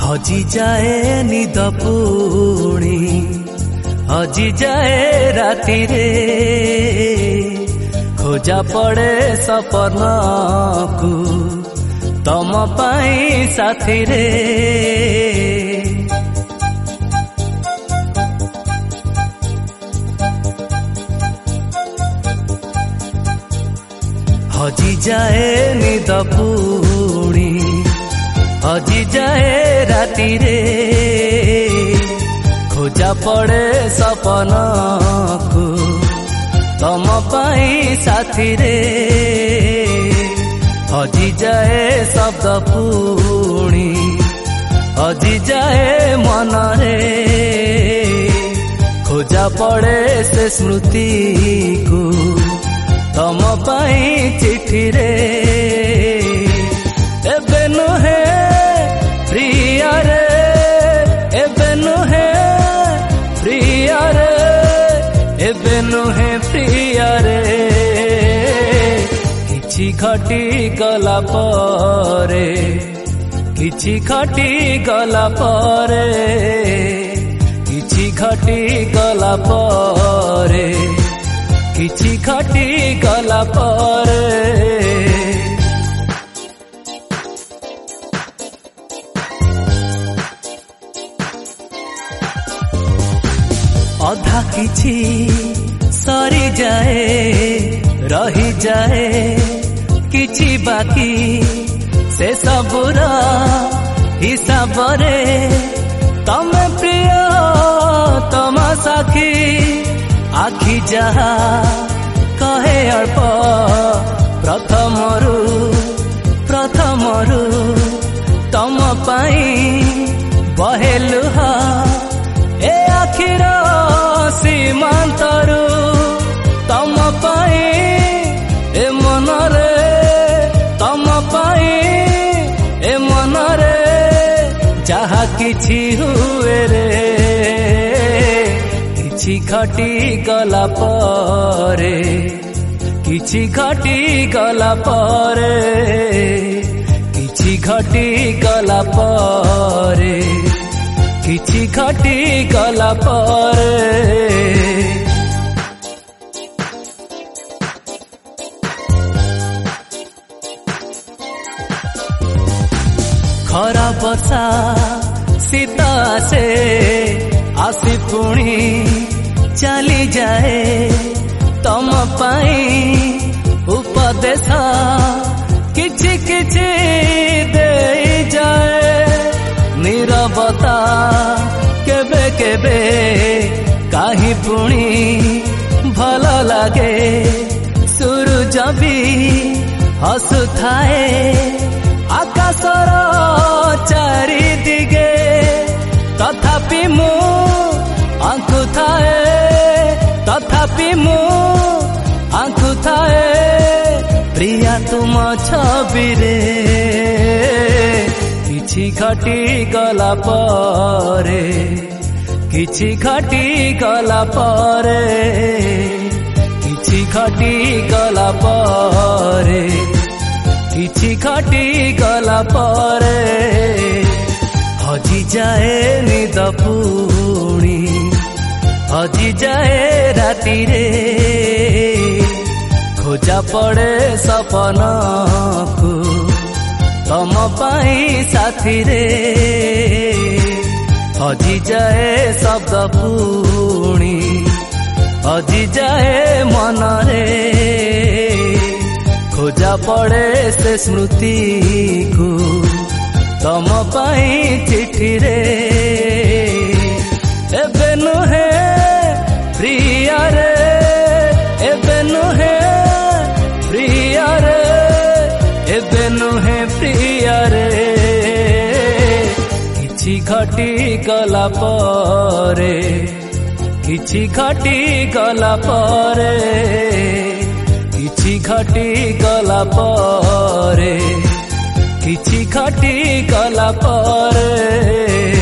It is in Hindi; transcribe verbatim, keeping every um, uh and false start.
हजि जाए निद पुणी हजि जाए राति रे खोजा पड़े सपन को तम पाई साथी रे हजि जाए निद पुणी हजि जाए राति रे खोजा पड़े सपन को तम पाई साथी रे हजि जाए शब्द पुणी हजि जाए मन रे खोजा पड़े से स्मृति को तम पाई चिठी रे एबे नुहे प्रिया रे एबे नुहे प्रिया रे एबे नुहे प्रिया रे किछि घटी गला परे किछि घटी गला परे किछि घटी गला परे किछि घटी गला परे अधा किछि सरी जाए रही जाए किछि बाकी से सबुर हिसाब रे तमे प्रिय तम साखी आखि जहा कहे अल्प प्रथमरु प्रथमरु तम पाई बहे लुह ए आखिर सीमांतरु तम पाई ए मन रे तम पाई ए मन रे जहा किछि हुए रे किछि घटी गला परे किछि घटी गला परे किछि घटी गला परे किछि घटी गला परे खरा बसा सीता से आसी पुणी चली जाए तम पाई उपदेश किछि किछि दे जाए नीरवता केबे केबे काहि पुणी भल लागे सूरज भी हसुथाए आकाशर चारि दिगे तथापि मु आंखु थाए तथापि मु आंखु थाए प्रिया तुम छवि रे किछि घटी गला परे किछि घटी गला परे किछि घटी गला परे किछि घटी गला परे हजि जाए निद पुणी हजि जाए राति रे खोजा पड़े सपन को तम पाई साथी रे हजि जाए शब्द पुणी हजि जाए मन रे खोजा पड़े से स्मृति को तम पाई चिठी रे एबे नुहे प्रिया रे एबे नुहे प्रिया रे एबे नुहे प्रिया रे किछि घटी गला परे किछि घटी गला परे किछि घटी गला परे किछि घटी गला परे।